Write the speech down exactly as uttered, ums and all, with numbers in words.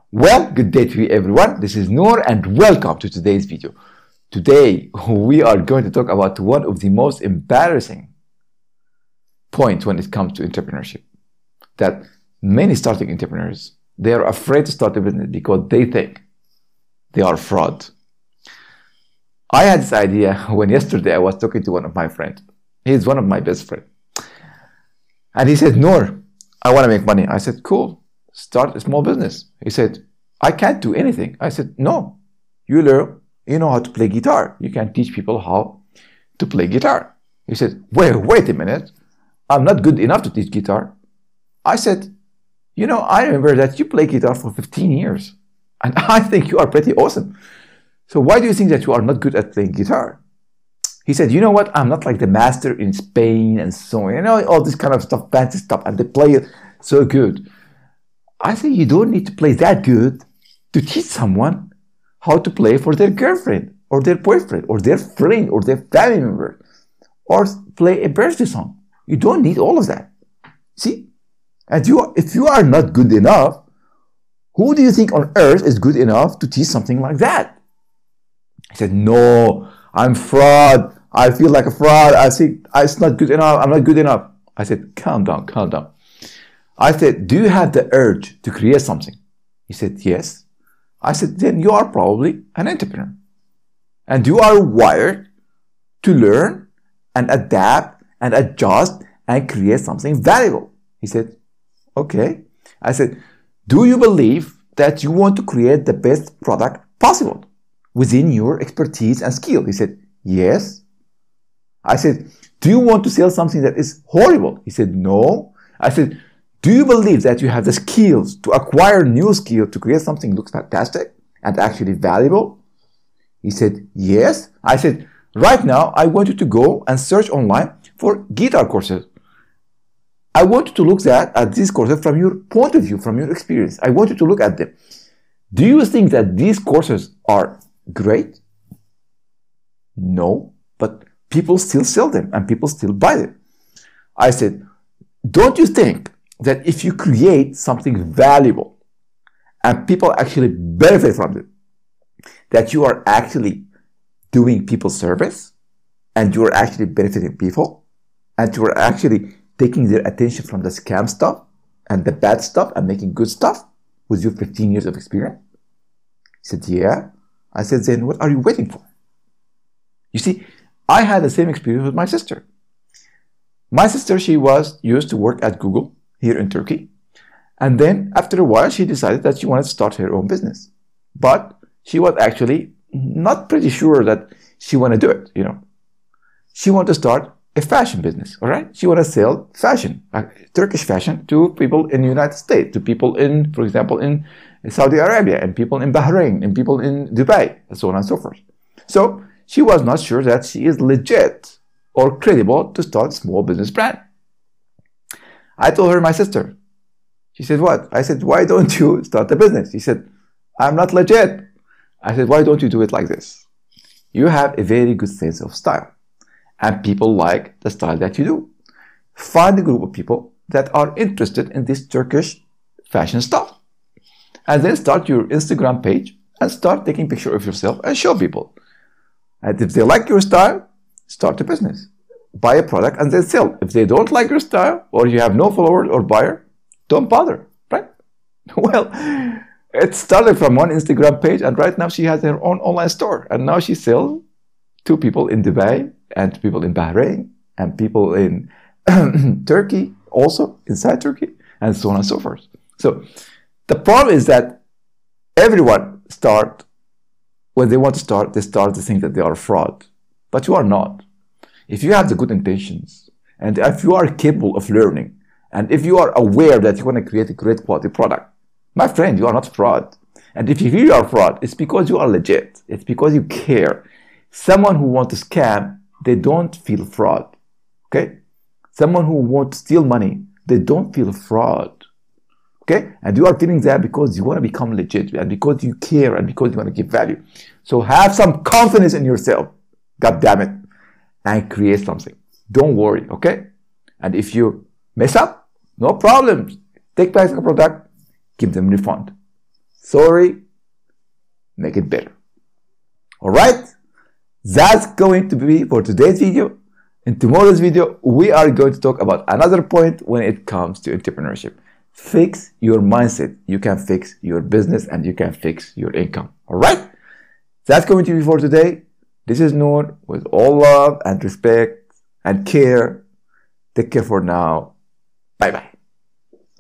Well, good day to you everyone. This is Noor and welcome to today's video. Today we are going to talk about one of the most embarrassing points when it comes to entrepreneurship. That many starting entrepreneurs, they are afraid to start a business because they think they are fraud. I had this idea when yesterday I was talking to one of my friends. He's one of my best friends. And he said, Noor, I want to make money. I said, cool, start a small business. He said, I can't do anything. I said, no, you learn, you know how to play guitar. You can teach people how to play guitar. He said, wait, wait a minute. I'm not good enough to teach guitar. I said, you know, I remember that you play guitar for fifteen years. And I think you are pretty awesome. So why do you think that you are not good at playing guitar? He said, you know what? I'm not like the master in Spain and so on. You know, all this kind of stuff, fancy stuff. And they play it so good. I think you don't need to play that good to teach someone how to play for their girlfriend or their boyfriend or their friend or their family member or play a birthday song. You don't need all of that. See? And you, if you are not good enough, who do you think on earth is good enough to teach something like that? He said, no, I'm fraud. I feel like a fraud. I think it's not good enough. I'm not good enough. I said, calm down, calm down. I said, do you have the urge to create something? He said, yes. I said, then you are probably an entrepreneur. And you are wired to learn and adapt and adjust and create something valuable. He said, okay. I said, do you believe that you want to create the best product possible within your expertise and skill? He said, yes. I said, do you want to sell something that is horrible? He said, no. I said, do you believe that you have the skills to acquire new skills to create something that looks fantastic and actually valuable? He said, yes. I said, right now, I want you to go and search online for guitar courses. I want you to look at, at these courses from your point of view, from your experience. I want you to look at them. Do you think that these courses are great? No, but people still sell them and people still buy them. I said, don't you think that if you create something valuable and people actually benefit from it, that you are actually doing people service and you are actually benefiting people and you are actually taking their attention from the scam stuff and the bad stuff and making good stuff with your fifteen years of experience? He said, yeah. I said, then what are you waiting for? You see, I had the same experience with my sister. My sister, she was used to work at Google here in Turkey. And then after a while, she decided that she wanted to start her own business. But she was actually not pretty sure that she wanted to do it, you know. She wanted to start a fashion business, all right? She wanted to sell fashion, uh, Turkish fashion, to people in the United States, to people in, for example, in Saudi Arabia, and people in Bahrain, and people in Dubai, and so on and so forth. So she was not sure that she is legit or credible to start a small business brand. I told her, my sister. She said, what? I said, why don't you start a business? She said, I'm not legit. I said, why don't you do it like this? You have a very good sense of style. And people like the style that you do. Find a group of people that are interested in this Turkish fashion stuff. And then start your Instagram page and start taking pictures of yourself and show people. And if they like your style, start a business. Buy a product and then sell. If they don't like your style or you have no followers or buyer, don't bother, right? Well, it started from one Instagram page and right now she has her own online store. And now she sells to people in Dubai and people in Bahrain and people in Turkey, also inside Turkey, and so on and so forth. So the problem is that everyone start, when they want to start, they start to think that they are fraud. But you are not. If you have the good intentions, and if you are capable of learning, and if you are aware that you want to create a great quality product, my friend, you are not fraud. And if you feel you are fraud, it's because you are legit. It's because you care. Someone who wants to scam, they don't feel fraud. Okay? Someone who wants to steal money, they don't feel fraud. Okay? And you are feeling that because you want to become legit, and because you care, and because you want to give value. So have some confidence in yourself. God damn it. And create something. Don't worry, okay? And if you mess up, no problem. Take back the product, give them refund. Sorry, make it better. All right, that's going to be for today's video. In tomorrow's video, we are going to talk about another point when it comes to entrepreneurship. Fix your mindset. You can fix your business and you can fix your income. All right, that's going to be for today. This is Noor with all love and respect and care. Take care for now. Bye bye.